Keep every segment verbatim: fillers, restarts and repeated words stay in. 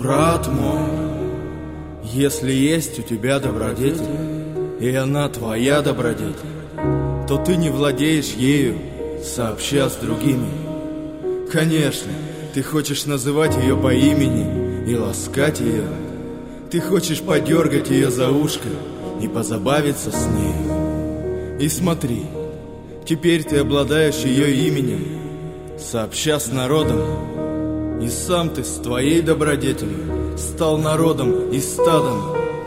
Брат мой, если есть у тебя добродетель, и она твоя добродетель, то ты не владеешь ею, сообща с другими. Конечно, ты хочешь называть ее по имени и ласкать ее. Ты хочешь подергать ее за ушко и позабавиться с ней. И смотри, теперь ты обладаешь ее именем, сообща с народом. И сам ты с твоей добродетелью стал народом и стадом.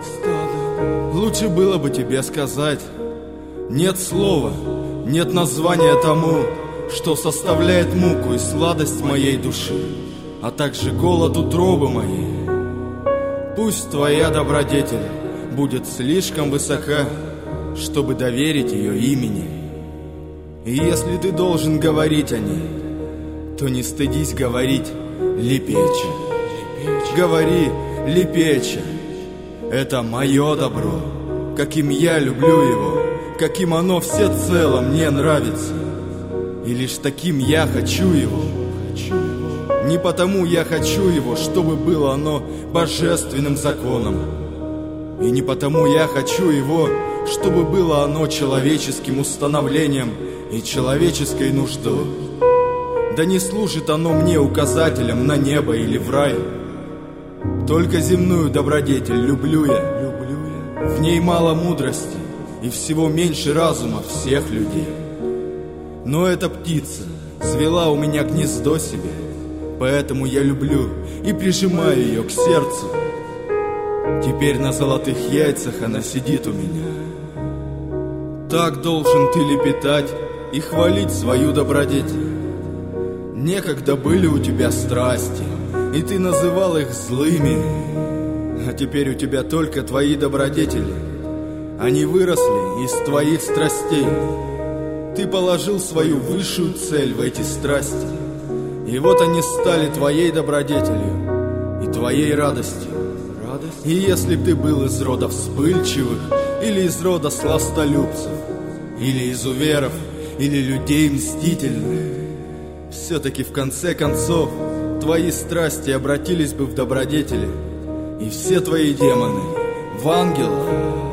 Лучше было бы тебе сказать: нет слова, нет названия тому, что составляет муку и сладость моей души, а также голод утробы моей. Пусть твоя добродетель будет слишком высока, чтобы доверить ее имени. И если ты должен говорить о ней, то не стыдись говорить лепеча. Говори лепеча. Это мое добро, каким я люблю его, каким оно всецело мне нравится. И лишь таким я хочу его. Не потому я хочу его, чтобы было оно божественным законом. И не потому я хочу его, чтобы было оно человеческим установлением и человеческой нуждой. Да не служит оно мне указателем на небо или в рай. Только земную добродетель люблю я. В ней мало мудрости и всего меньше разума всех людей. Но эта птица свела у меня гнездо себе, поэтому я люблю и прижимаю ее к сердцу. Теперь на золотых яйцах она сидит у меня. Так должен ты лепетать и хвалить свою добродетель. Некогда были у тебя страсти, и ты называл их злыми. А теперь у тебя только твои добродетели. Они выросли из твоих страстей. Ты положил свою высшую цель в эти страсти, и вот они стали твоей добродетелью и твоей радостью. И если б ты был из рода вспыльчивых, или из рода сластолюбцев, или изуверов, или людей мстительных, все-таки в конце концов твои страсти обратились бы в добродетели, и все твои демоны в ангелов.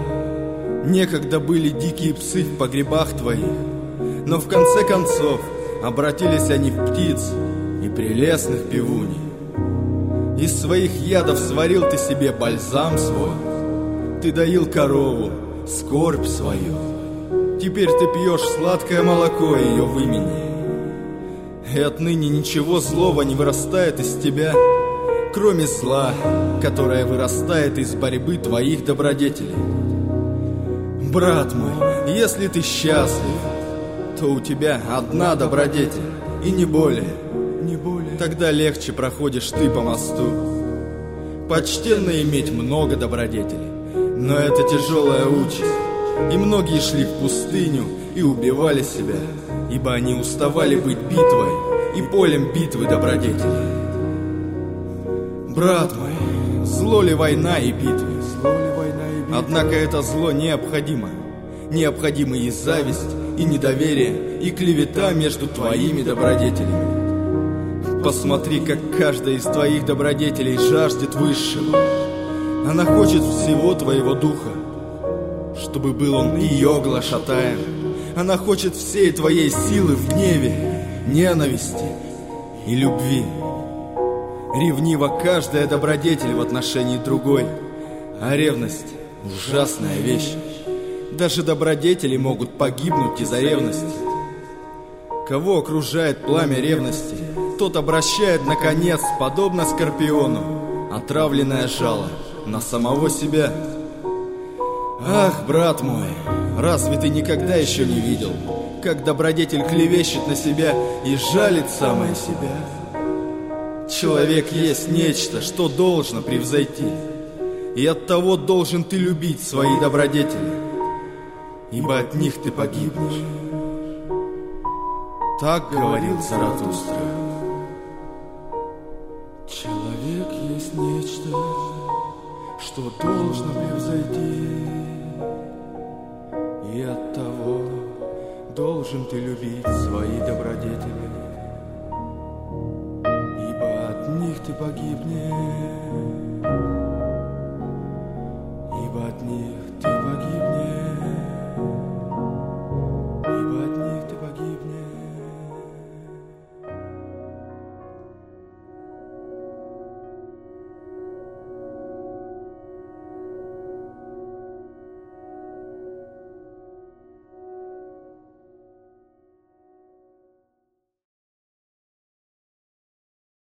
Некогда были дикие псы в погребах твоих, но в конце концов обратились они в птиц и прелестных певуней. Из своих ядов сварил ты себе бальзам свой, ты доил корову, скорбь свою. Теперь ты пьешь сладкое молоко ее в имени. И отныне ничего злого не вырастает из тебя, кроме зла, которое вырастает из борьбы твоих добродетелей. Брат мой, если ты счастлив, то у тебя одна добродетель, и не более. Не более. Тогда легче проходишь ты по мосту. Почтенно иметь много добродетелей, но это тяжелая участь. И многие шли в пустыню и убивали себя, ибо они уставали быть битвой и полем битвы добродетелей. Брат мой, зло ли война и битвы? Однако это зло необходимо. Необходимы и зависть, и недоверие, и клевета между твоими добродетелями. Посмотри, как каждая из твоих добродетелей жаждет высшего. Она хочет всего твоего духа, чтобы был он ее глашатаем. Она хочет всей твоей силы в гневе, ненависти и любви. Ревнива каждая добродетель в отношении другой, а ревность – ужасная вещь. Даже добродетели могут погибнуть из-за ревности. Кого окружает пламя ревности, тот обращает, наконец, подобно скорпиону, отравленное жало на самого себя. Ах, брат мой, разве ты никогда еще не видел, как добродетель клевещет на себя и жалит самое себя? Человек есть нечто, что должно превзойти, и оттого должен ты любить свои добродетели, ибо от них ты погибнешь. Так говорил Заратустра. Человек есть нечто, что должно превзойти, и оттого должен ты любить свои добродетели, ибо от них ты погибнешь, ибо от них ты погибнешь.